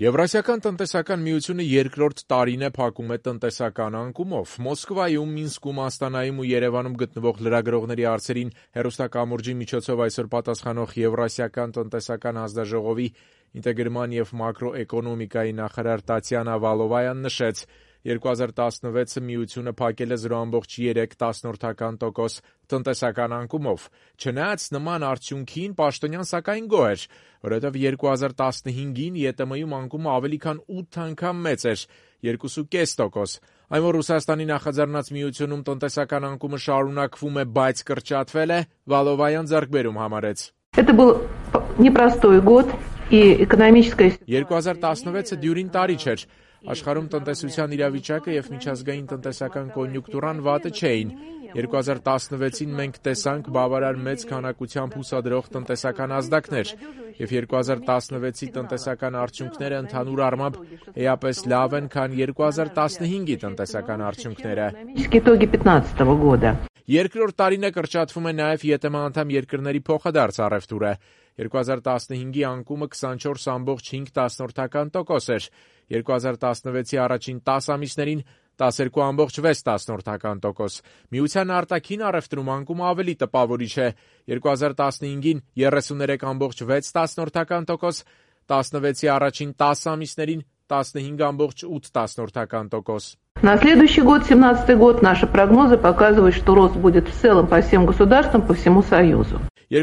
Եվրասիական տնտեսական միությունը երկրորդ տարին է փակում է տնտեսական անկումով։ Մոսկվայում, Մինսկում, Աստանայում ու Երևանում գտնվող լրագրողների հարցերին հեռուստակամուրջի միջոցով այսօր պատասխանող Եվրասիական տնտեսական հանձնաժողովի ինտեգրման և մակրոէկոնոմիկայի նախարար Տատյանա Վալովայան նշեց. 2016-ը միությունը փակել է 0,3% տնտեսական անկումով։ Չնայած նման արդյունքին, պաշտոնյան սակայն գոհ էր, որովհետև 2015-ին ԵՏՄ-ում անկումը ավելի քան 8 անգամ մեծ էր՝ 2,5%։ Այն, որ Ռուսաստանի նախաձեռնած միությունում տնտեսական անկումը շարունակվում է, բայց կրճատվել է, Վալովայան ձեռքբերում համարեց. Это был непростой год, и экономическая 2016-ը դյուրին տարի չէր։ Աշխարհում տնտեսության իրավիճակը և միջազգային տնտեսական կոնյուկտուրան վատը չէին։ 2016-ին մենք տեսանք բավարար մեծ քանակությամբ հուսադրող տնտեսական ազդակներ, և 2016-ի տնտեսական արդյունքները ընդհանուր առմամբ էապես լավ են, քան 2015-ի տնտեսական արդյունքները։ итоги 2015 года. Երկրորդ տարին է կրճատվում է նաև ԵՏՄ անդամ երկրների փոխադարձ առևտուրը։ 2015-ի անկումը 24,5% էր, 2016-ի առաջին 10 ամիսներին 12,6%։ Միության արտաքին առևտրում անկումը ավելի տպավորիչ է՝ 2015-ին 33,6%, 16-ի առաջին 10 ամիսներին 15,8%։ На следующий год, 2017 год, наши прогнозы показывают, что рост будет в целом по всем государствам, по всему Союзу.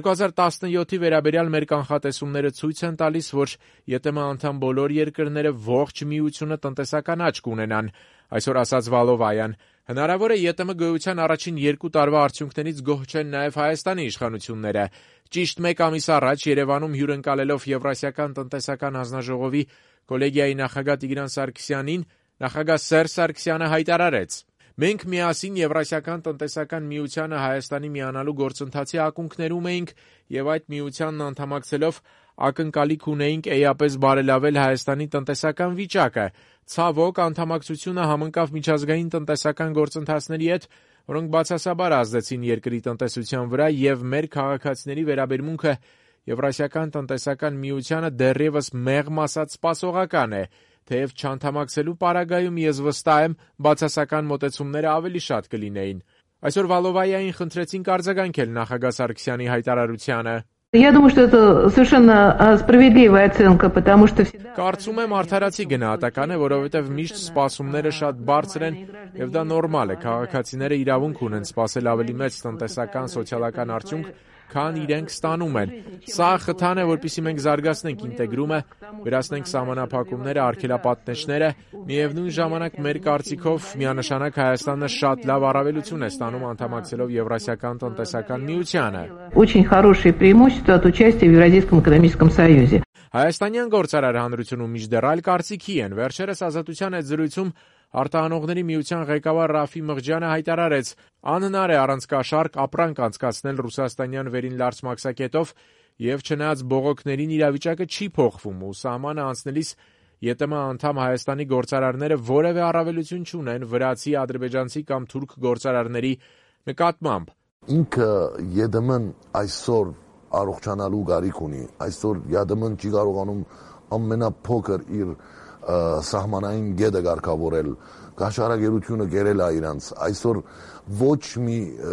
2017-ի վերաբերյալ մեր կանխատեսումները ցույց են տալիս, որ ԵՏՄ անդամ բոլոր երկրները ողջ միությունը տնտեսական աճ կունենան, այսօր ասաց Վալովայան։ Հնարավոր է ԵՏՄ գոյության առաջին 2 տարվա արդյունքներից գոհ չեն նաև Հայաստանի իշխանությունները։ Ճիշտ 1 ամիս առաջ Երևանում հյուրընկալելով Եվրասիական տնտեսական հանձնաժողովի կոլեգիայի նախագահ Տիգրան Սարգսյանին, նախագահ Սերժ Սարգսյանը հայտարարեց. «Մենք միասին Եվրասիական տնտեսական միությանը Հայաստանի միանալու գործընթացի ակունքներում էինք և այդ միությանն անդամակցելով ակնկալիք ունեինք էապես բարելավել Հայաստանի տնտեսական վիճակը։ Ցավոք, անդամակցությունը համընկավ միջազգային տնտեսական գործընթացների հետ, որոնք բացասաբար ազդեցին երկրի տնտեսության վրա, և մեր քաղաքացիների վերաբերմունքը Եվրասիական տնտեսական միությանը դեռևս մեղմ ասած սպասողական է, թեև չանդամակցելու պարագայում ես վստահ եմ բացասական մոտեցումները ավելի շատ կլինեին»։ Այսօր Վալովայային խնդրեցինք արձագանքել նախագահ Սարգսյանի հայտարարությանը։ Я думаю, что это совершенно справедливая оценка, потому что всегда... Կարծում եմ արդարացի գնահատական է, որովհետև միշտ սպասումները շատ բարձր են, և դա նորմալ է, քաղաքացիները իրավունք ունեն սպասել ավելի մեծ տնտեսական, սոցիալական արդյունք, քան իրենք ստանում են։ Սա խթան է, որպեսզի մենք զարգացնենք ինտեգրումը, վերացնենք սահմանափակումները, արգելապատնեշները, միևնույն ժամանակ մեր կարծիքով միանշանակ Հայաստանը շատ լավ առավելություն է ստանում անդամակցելով Եվրասիական տնտեսական միությանը։ Очень хорошие преимущества от участия в Евразийском экономическом союзе. Հայաստանյան գործարար հանրությունում մինչդեռ այլ կարծիքի են։ Վերջերս Ազատության հետ զրույցում Արտահանողների միության ղեկավար Ռաֆի Մղջյանը հայտարարեց. «Անհնար է առանց կաշառք ապրանք անցկացնել ռուսաստանյան վերին լարց մաքսակետով, և չնայած բողոքներին իրավիճակը չի փոխվում ու սահմանը անցնելիս ԵՏՄ անդամ Հայաստանի գործարարները որևէ առավելություն չունեն վրացի, ադրբեջանցի կամ թուրք գործարարների նկատմամբ»։ Ինքը ԵՏՄ-ն այսօր առողջանալու կարիք ունի, այսօր ԵՏՄ-ն չի կարողանում ամենափոքր իր սահմանային գետը կարգավորել, կաշառակերությունը կերել է իրանց, այսօր ոչ մի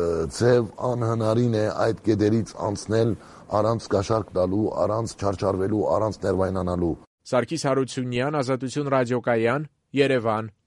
ձև անհնարին է այդ գետերից անցնել առանց կաշառք տալու, առանց չարչարվելու, առանց ներվայնանալու։ Սարգիս Հարությունյան, Ազատություն ռադիոկայան, Երևան։